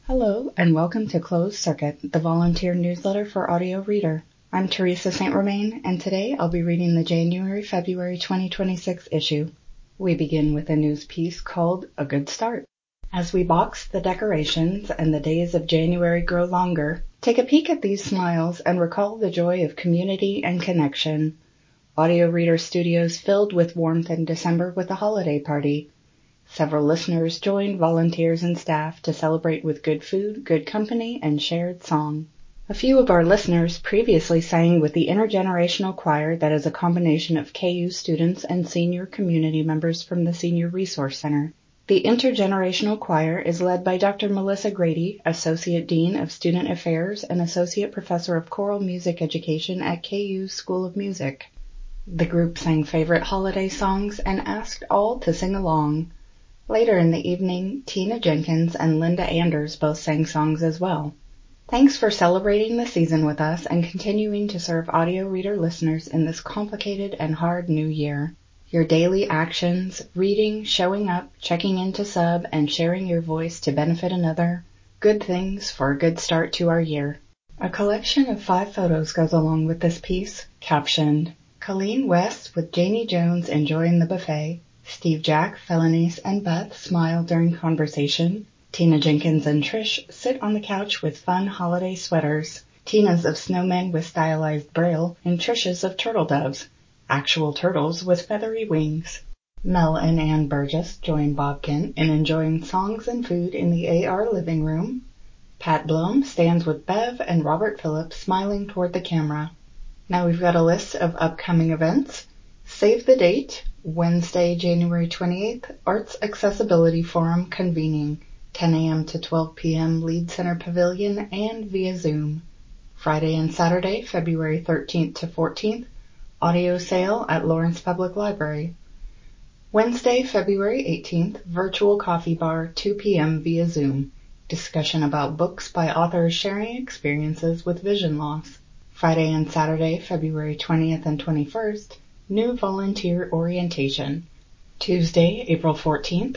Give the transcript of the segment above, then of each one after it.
Hello, and welcome to Closed Circuit, the volunteer newsletter for Audio Reader. I'm Teresa St. Romain, and today I'll be reading the January-February 2026 issue. We begin with a news piece called A Good Start. As we box the decorations and the days of January grow longer, take a peek at these smiles and recall the joy of community and connection. Audio Reader Studios filled with warmth in December with a holiday party. Several listeners joined volunteers and staff to celebrate with good food, good company, and shared song. A few of our listeners previously sang with the intergenerational choir that is a combination of KU students and senior community members from the Senior Resource Center. The intergenerational choir is led by Dr. Melissa Grady, Associate Dean of Student Affairs and Associate Professor of Choral Music Education at KU School of Music. The group sang favorite holiday songs and asked all to sing along. Later in the evening, Tina Jenkins and Linda Anders both sang songs as well. Thanks for celebrating the season with us and continuing to serve audio reader listeners in this complicated and hard new year. Your daily actions, reading, showing up, checking in to sub, and sharing your voice to benefit another. Good things for a good start to our year. A collection of 5 photos goes along with this piece, captioned, Colleen West with Janie Jones enjoying the buffet. Steve, Jack, Felonice, and Beth smile during conversation. Tina Jenkins and Trish sit on the couch with fun holiday sweaters. Tina's of snowmen with stylized braille and Trish's of turtle doves, actual turtles with feathery wings. Mel and Ann Burgess join Bob Kent in enjoying songs and food in the AR living room. Pat Blom stands with Bev and Robert Phillips smiling toward the camera. Now we've got a list of upcoming events. Save the date, Wednesday, January 28th, Arts Accessibility Forum convening, 10 a.m. to 12 p.m. Lead Center Pavilion and via Zoom. Friday and Saturday, February 13th to 14th, audio sale at Lawrence Public Library. Wednesday, February 18th, virtual coffee bar, 2 p.m. via Zoom. Discussion about books by authors sharing experiences with vision loss. Friday and Saturday, February 20th and 21st, new volunteer orientation. Tuesday, April 14th,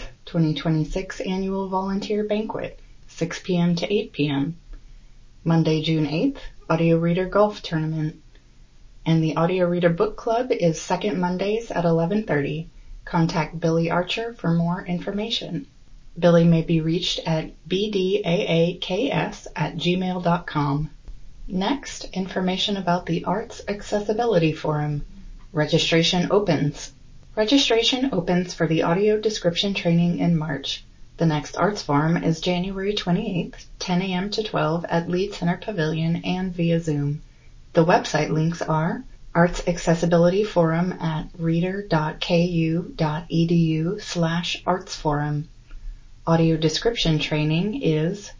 2026 annual volunteer banquet, 6 p.m. to 8 p.m. Monday, June 8th, audio reader golf tournament. And the audio reader book club is second Mondays at 11:30. Contact Billy Archer for more information. Billy may be reached at bdaaks@gmail.com. Next, information about the Arts Accessibility Forum. Registration opens. Registration opens for the audio description training in March. The next Arts Forum is January 28th, 10 a.m. to 12 at Lead Center Pavilion and via Zoom. The website links are Arts Accessibility Forum at reader.ku.edu/artsforum. Audio description training is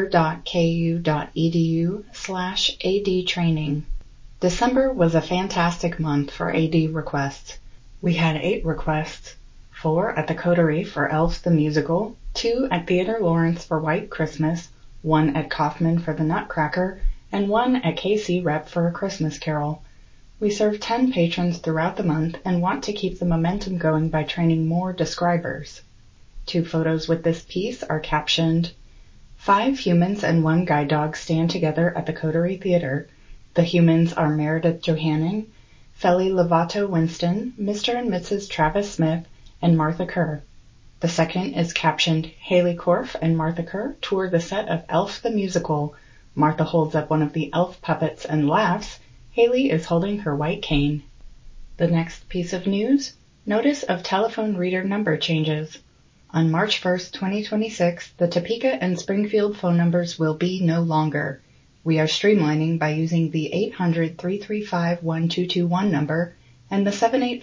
reader.ku.edu/AD training. December was a fantastic month for AD requests. We had 8 requests, 4 at the Coterie for Elf the Musical, 2 at Theatre Lawrence for White Christmas, 1 at Kaufman for the Nutcracker, and 1 at KC Rep for A Christmas Carol. We serve 10 patrons throughout the month and want to keep the momentum going by training more describers. 2 photos with this piece are captioned, 5 humans and 1 guide dog stand together at the Coterie Theatre. The humans are Meredith Johanning, Feli Lovato Winston, Mr. and Mrs. Travis Smith, and Martha Kerr. The second is captioned, Haley Korff and Martha Kerr tour the set of Elf the Musical. Martha holds up one of the elf puppets and laughs. Haley is holding her white cane. The next piece of news, notice of telephone reader number changes. On March 1st, 2026, the Topeka and Springfield phone numbers will be no longer. We are streamlining by using the 800-335-1221 number and the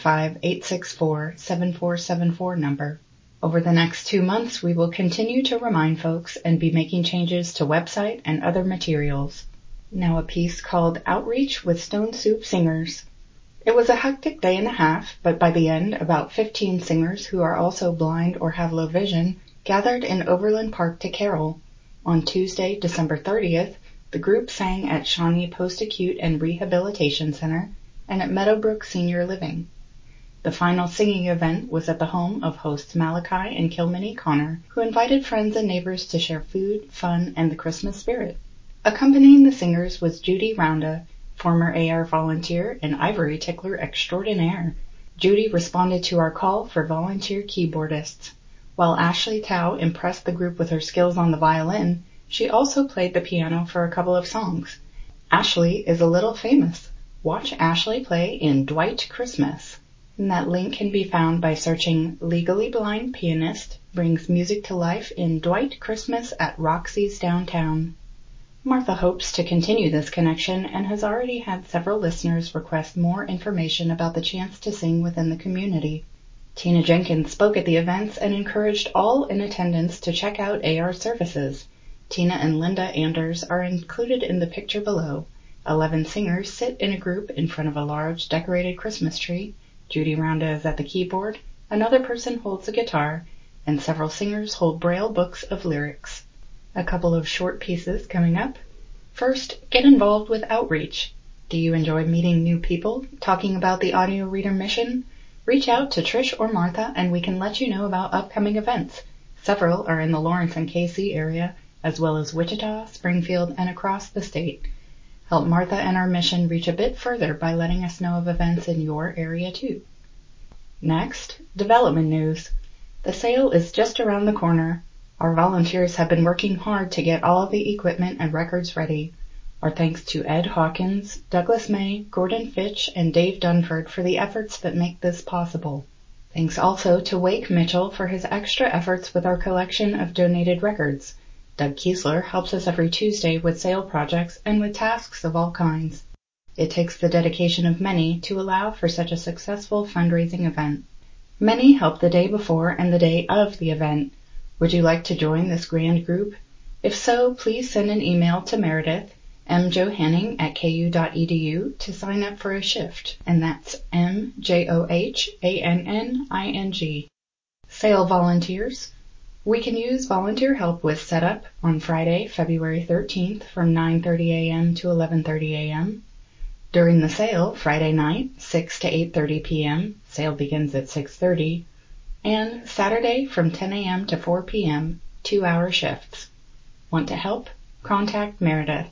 785-864-7474 number. Over the next 2 months, we will continue to remind folks and be making changes to website and other materials. Now a piece called Outreach with Stone Soup Singers. It was a hectic day and a half, but by the end, about 15 singers who are also blind or have low vision gathered in Overland Park to carol. On Tuesday, December 30th, the group sang at Shawnee Post-Acute and Rehabilitation Center and at Meadowbrook Senior Living. The final singing event was at the home of hosts Malachi and Kilmany Connor, who invited friends and neighbors to share food, fun, and the Christmas spirit. Accompanying the singers was Judy Rounda, former AR volunteer and ivory tickler extraordinaire. Judy responded to our call for volunteer keyboardists. While Ashley Tao impressed the group with her skills on the violin, she also played the piano for a couple of songs. Ashley is a little famous. Watch Ashley play in Dwight Christmas. And that link can be found by searching Legally Blind Pianist Brings Music to Life in Dwight Christmas at Roxy's Downtown. Martha hopes to continue this connection and has already had several listeners request more information about the chance to sing within the community. Tina Jenkins spoke at the events and encouraged all in attendance to check out AR services. Tina and Linda Anders are included in the picture below. 11 singers sit in a group in front of a large decorated Christmas tree. Judy Rounda is at the keyboard, another person holds a guitar, and several singers hold braille books of lyrics. A couple of short pieces coming up. First, get involved with outreach. Do you enjoy meeting new people, talking about the audio reader mission? Reach out to Trish or Martha and we can let you know about upcoming events. Several are in the Lawrence and KC area, as well as Wichita, Springfield, and across the state. Help Martha and our mission reach a bit further by letting us know of events in your area too. Next, development news. The sale is just around the corner. Our volunteers have been working hard to get all of the equipment and records ready. Our thanks to Ed Hawkins, Douglas May, Gordon Fitch, and Dave Dunford for the efforts that make this possible. Thanks also to Wake Mitchell for his extra efforts with our collection of donated records. Doug Kiesler helps us every Tuesday with sale projects and with tasks of all kinds. It takes the dedication of many to allow for such a successful fundraising event. Many help the day before and the day of the event. Would you like to join this grand group? If so, please send an email to Meredith, mjohanning@ku.edu, to sign up for a shift, and that's mjohanning. Sale volunteers. We can use volunteer help with setup on Friday, February 13th from 9:30 a.m. to 11:30 a.m. During the sale, Friday night, 6 to 8:30 p.m., sale begins at 6:30, and Saturday from 10 a.m. to 4 p.m., 2-hour shifts. Want to help? Contact Meredith.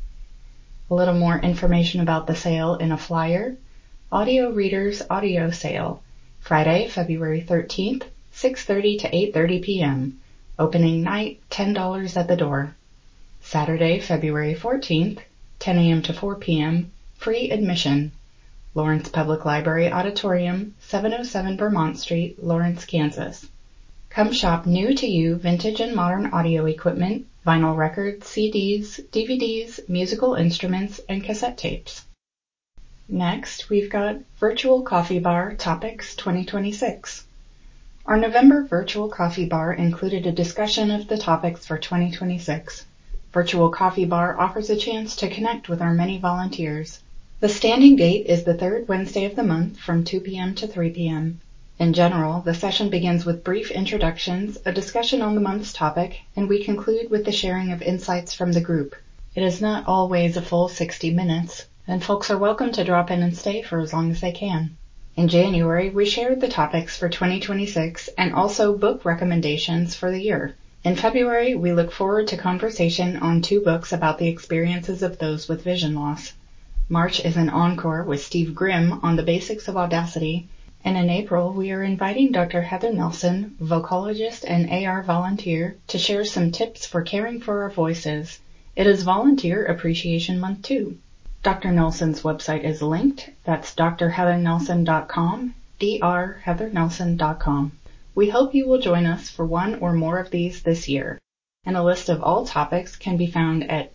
A little more information about the sale in a flyer. Audio Readers Audio Sale, Friday, February 13th, 6:30 to 8:30 p.m. Opening night, $10 at the door. Saturday, February 14th, 10 a.m. to 4 p.m. Free admission. Lawrence Public Library Auditorium, 707 Vermont Street, Lawrence, Kansas. Come shop new to you vintage and modern audio equipment, vinyl records, CDs, DVDs, musical instruments, and cassette tapes. Next, we've got Virtual Coffee Bar Topics 2026. Our November Virtual Coffee Bar included a discussion of the topics for 2026. Virtual Coffee Bar offers a chance to connect with our many volunteers. The standing date is the third Wednesday of the month from 2 p.m. to 3 p.m. In general, the session begins with brief introductions, a discussion on the month's topic, and we conclude with the sharing of insights from the group. It is not always a full 60 minutes, and folks are welcome to drop in and stay for as long as they can. In January, we shared the topics for 2026 and also book recommendations for the year. In February, we look forward to conversation on 2 books about the experiences of those with vision loss. March is an encore with Steve Grimm on the basics of Audacity, and in April, we are inviting Dr. Heather Nelson, vocalist and AR volunteer, to share some tips for caring for our voices. It is Volunteer Appreciation Month too. Dr. Nelson's website is linked. That's drheathernelson.com, drheathernelson.com. We hope you will join us for one or more of these this year. And a list of all topics can be found at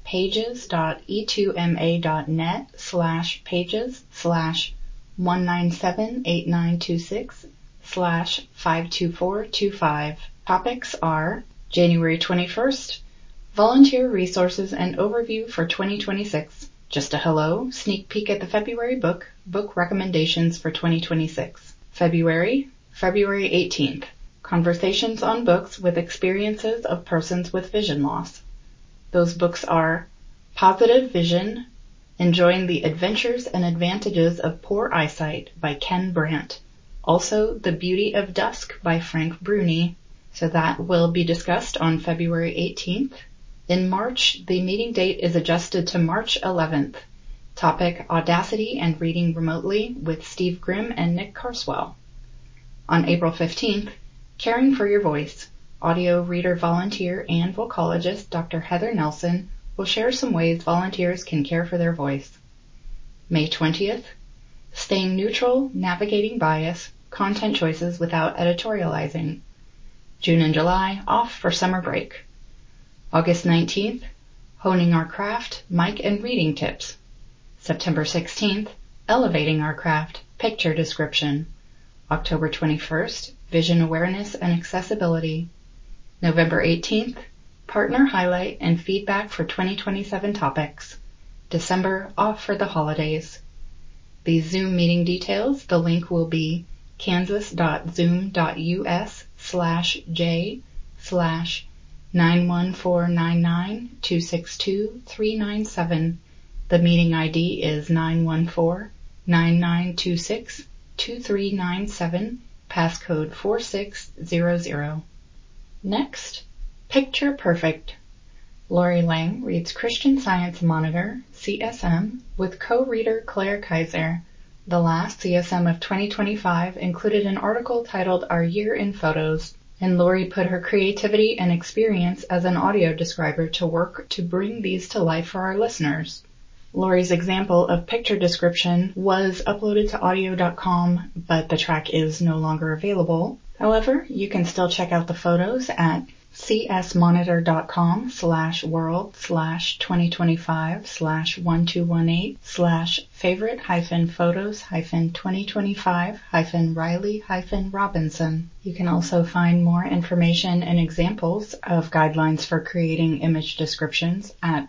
pages.e2ma.net/pages/1978926/52425. Topics are January 21st, Volunteer Resources and Overview for 2026. Just a hello, sneak peek at the February book recommendations for 2026. February 18th, Conversations on Books with Experiences of Persons with Vision Loss. Those books are Positive Vision, Enjoying the Adventures and Advantages of Poor Eyesight by Ken Brandt. Also, The Beauty of Dusk by Frank Bruni. So that will be discussed on February 18th. In March, the meeting date is adjusted to March 11th. Topic: Audacity and Reading Remotely with Steve Grimm and Nick Carswell. On April 15th, Caring for Your Voice, audio reader volunteer and vocalogist Dr. Heather Nelson will share some ways volunteers can care for their voice. May 20th, Staying Neutral, Navigating Bias, Content Choices Without Editorializing. June and July, off for summer break. August 19th, Honing Our Craft, Mic and Reading Tips. September 16th, Elevating Our Craft, Picture Description. October 21st, Vision Awareness and Accessibility. November 18th, Partner Highlight and Feedback for 2027 Topics. December, off for the holidays. The Zoom meeting details, the link will be kansas.zoom.us/j/91499262397. The meeting ID is 914-9926-2397, passcode 4600. Next, Picture Perfect. Lori Lang reads Christian Science Monitor, CSM, with co-reader Claire Kaiser. The last CSM of 2025 included an article titled Our Year in Photos, and Lori put her creativity and experience as an audio describer to work to bring these to life for our listeners. Lori's example of picture description was uploaded to audio.com, but the track is no longer available. However, you can still check out the photos at csmonitor.com/world/2025/favorite-photos-2025-Riley-Robinson. You can also find more information and examples of guidelines for creating image descriptions at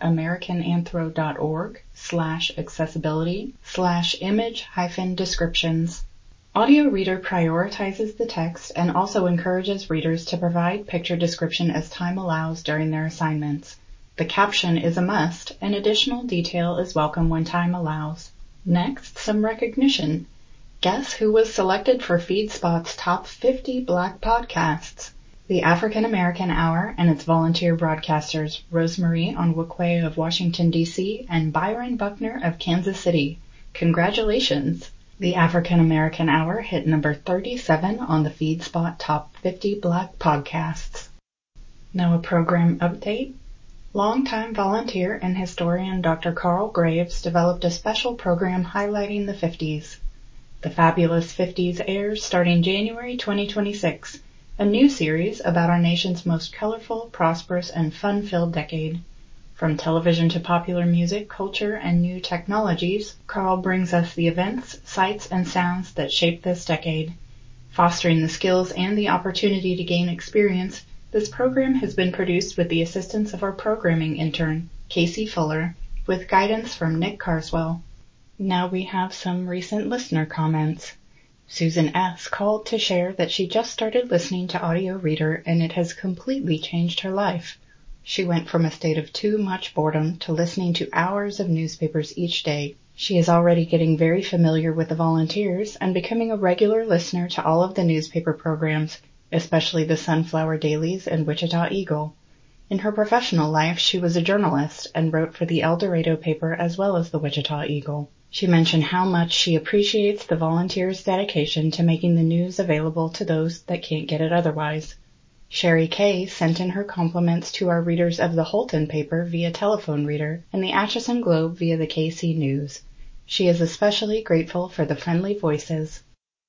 americananthro.org/accessibility/image-descriptions. Audio Reader prioritizes the text and also encourages readers to provide picture description as time allows during their assignments. The caption is a must, and additional detail is welcome when time allows. Next, some recognition. Guess who was selected for FeedSpot's Top 50 Black Podcasts? The African American Hour and its volunteer broadcasters Rosemarie Onwukwe of Washington, D.C. and Byron Buckner of Kansas City. Congratulations! The African American Hour hit number 37 on the FeedSpot Top 50 Black Podcasts. Now a program update. Longtime volunteer and historian Dr. Carl Graves developed a special program highlighting the 50s. The Fabulous 50s airs starting January 2026, a new series about our nation's most colorful, prosperous, and fun-filled decade. From television to popular music, culture, and new technologies, Carl brings us the events, sights, and sounds that shaped this decade. Fostering the skills and the opportunity to gain experience, this program has been produced with the assistance of our programming intern, Casey Fuller, with guidance from Nick Carswell. Now we have some recent listener comments. Susan S. called to share that she just started listening to Audio Reader and it has completely changed her life. She went from a state of too much boredom to listening to hours of newspapers each day. She is already getting very familiar with the volunteers and becoming a regular listener to all of the newspaper programs, especially the Sunflower Dailies and Wichita Eagle. In her professional life, she was a journalist and wrote for the El Dorado paper as well as the Wichita Eagle. She mentioned how much she appreciates the volunteers' dedication to making the news available to those that can't get it otherwise. Sherry Kay sent in her compliments to our readers of the Holton paper via telephone reader and the Atchison Globe via the KC News. She is especially grateful for the friendly voices.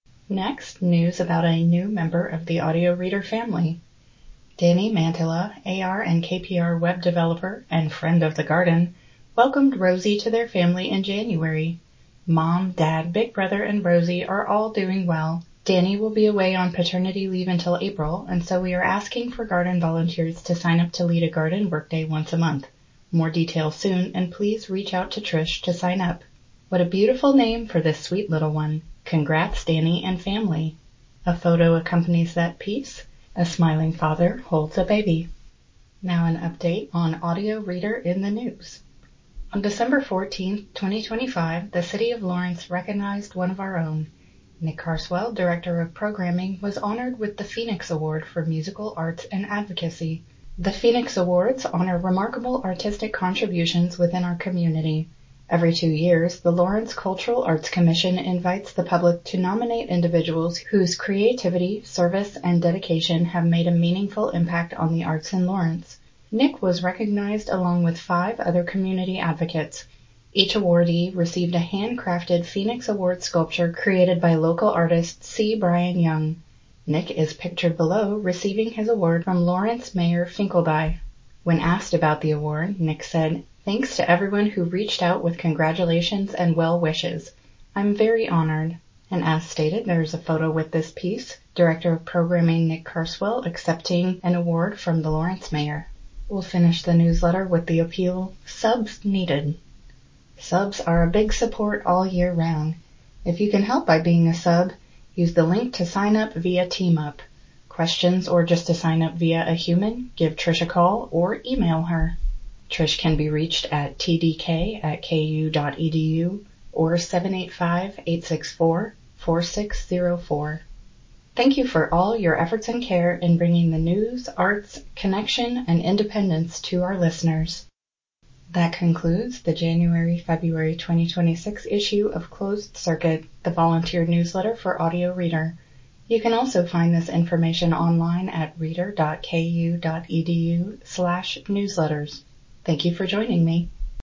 Next, news about a new member of the Audio Reader family. Danny Mantilla, AR and KPR web developer and friend of the garden, welcomed Rosie to their family in January. Mom, Dad, Big Brother, and Rosie are all doing well. Danny will be away on paternity leave until April, and so we are asking for garden volunteers to sign up to lead a garden workday once a month. More details soon, and please reach out to Trish to sign up. What a beautiful name for this sweet little one. Congrats, Danny and family. A photo accompanies that piece. A smiling father holds a baby. Now an update on Audio Reader in the news. On December 14, 2025, the City of Lawrence recognized one of our own. Nick Carswell, Director of Programming, was honored with the Phoenix Award for Musical Arts and Advocacy. The Phoenix Awards honor remarkable artistic contributions within our community. Every 2 years, the Lawrence Cultural Arts Commission invites the public to nominate individuals whose creativity, service, and dedication have made a meaningful impact on the arts in Lawrence. Nick was recognized along with 5 other community advocates. Each awardee received a handcrafted Phoenix Award sculpture created by local artist C. Brian Young. Nick is pictured below receiving his award from Lawrence Mayor Finkelby. When asked about the award, Nick said, "Thanks to everyone who reached out with congratulations and well wishes. I'm very honored." And as stated, there's a photo with this piece, Director of Programming Nick Carswell accepting an award from the Lawrence Mayor. We'll finish the newsletter with the appeal, Subs Needed. Subs are a big support all year round. If you can help by being a sub, use the link to sign up via TeamUp. Questions or just to sign up via a human, give Trish a call or email her. Trish can be reached at tdk@ku.edu or 785-864-4604. Thank you for all your efforts and care in bringing the news, arts, connection, and independence to our listeners. That concludes the January-February 2026 issue of Closed Circuit, the volunteer newsletter for Audio Reader. You can also find this information online at reader.ku.edu/newsletters. Thank you for joining me.